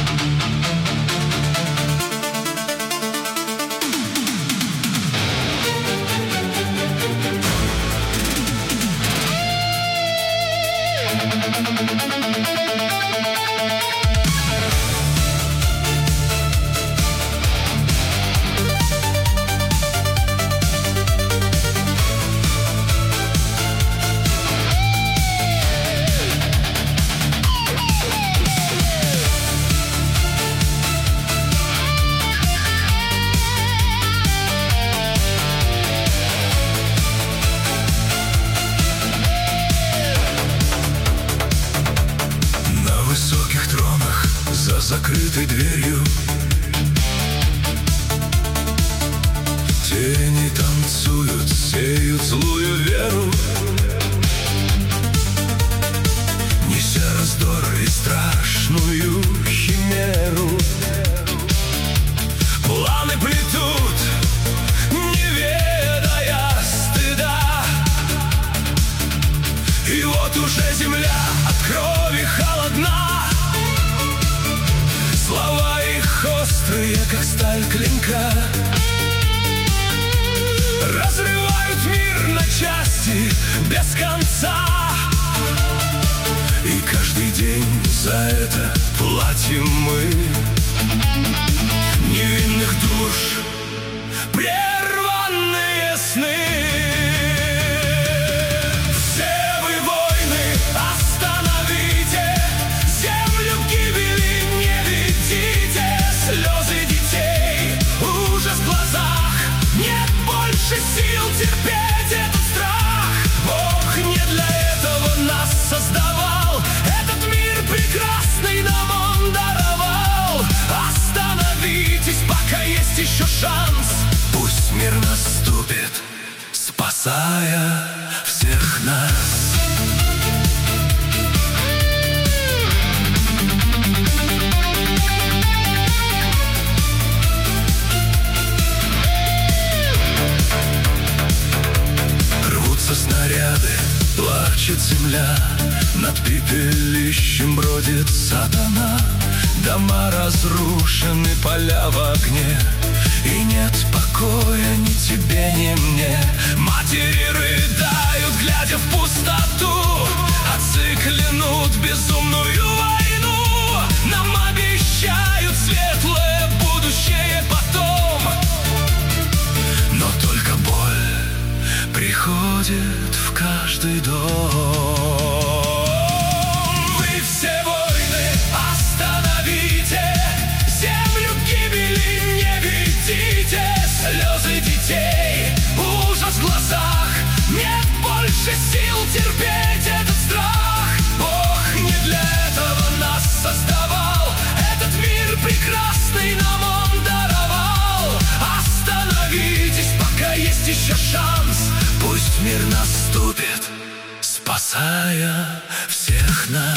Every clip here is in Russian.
Закрытой дверью тени танцуют, сеют злую веру, неся раздор и страшную химеру. Планы плетут, не ведая стыда, и вот уже земля от крови холодна. Слова их острые, как сталь клинка, разрывают мир на части без конца. И каждый день за это платим мы. Невинных душ прерванные сны. Сил терпеть этот страх. Бог не для этого нас создавал. Этот мир прекрасный нам Он даровал. Остановитесь, пока есть еще шанс. Пусть мир наступит, спасая всех нас. Снаряды, плачет земля, над пепелищем бродит сатана. Дома разрушены, поля в огне, и нет покоя ни тебе, ни мне. Матери рыдают, глядя в пустоту. Отцы клянут безумную войну. Нам обещают светлое будущее потом. Но только боль приходит в каждый дом. Вы все войны остановите, землю к гибели не ведите. Слезы детей, ужас в глазах, нет больше сил терпеть этот страх. Бог не для этого нас создавал. Этот мир прекрасный нам Он даровал. Остановитесь, пока есть еще шанс. Пусть мир наступит, спасая всех нас.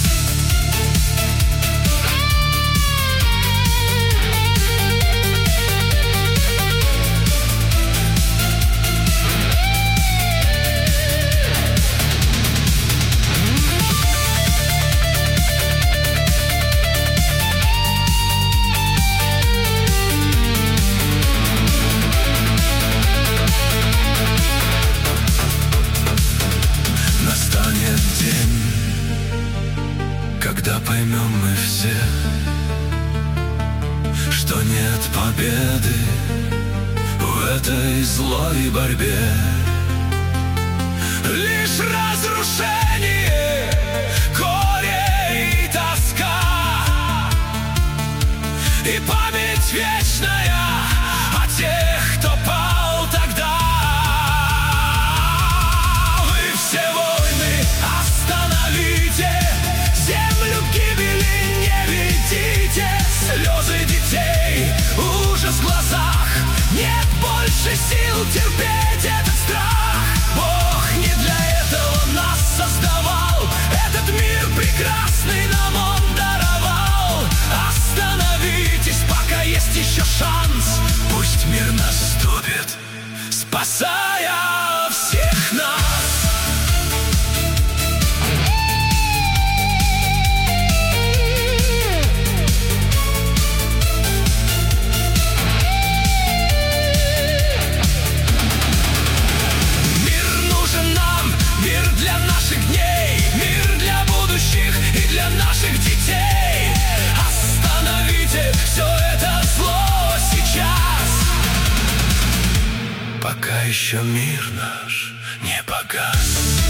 Когда поймем мы все, что нет победы в этой злой борьбе. Лишь разрушение, горе и тоска, и память вечная о тех, кто пал тогда. Вы все войны остановите, землю к гибели не ведите. Слезы детей, ужас в глазах, нет больше сил терпеть этот страх. Бог не для этого нас создавал. Этот мир прекрасный нам Он даровал. Остановитесь, пока есть еще шанс. Пусть мир наступит, спасая всех нас. еще мир наш не погас.